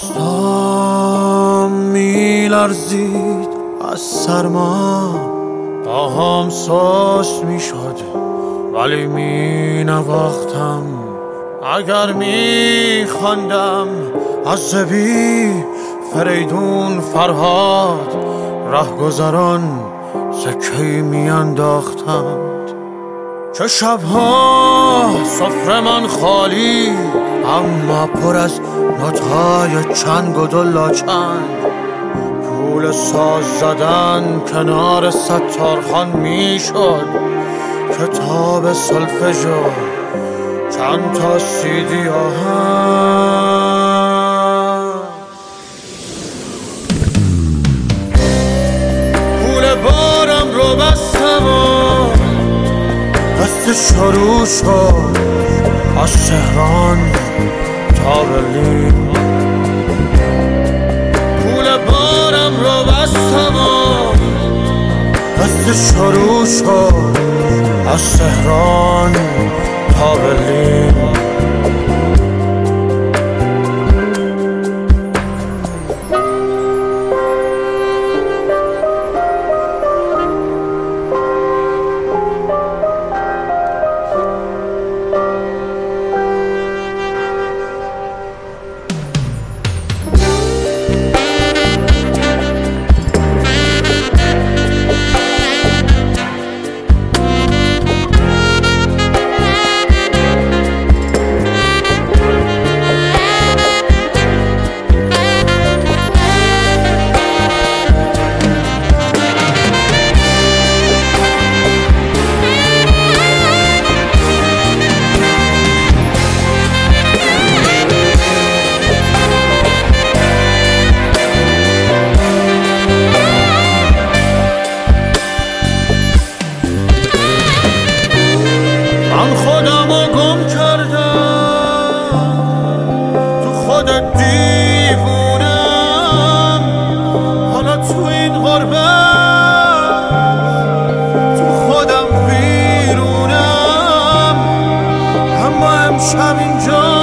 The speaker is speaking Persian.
دستام میلرزید از سرما، پاهام سست میشد ولی می نواختم. اگر می خواندم از زبی فریدون فرهاد، رهگذران سکه‌ای می انداختند. چه شبها سفره من خالی اما پر از نوت‌های چنگ و دلاچنگ. پول ساز زدن کنار ستارخان می شد، کتاب سولفژو چند تا سیدی آهنگ. پول بارم رو بستم و دست شروع شد از تهران تا برلین. پول بارم رو بستم و دست شروع شد از تهران تا برلین. من خودمو گم کردم تو خودت دیوونم، حالا تو این غربت تو خودم ویرونم. اما امشب اینجا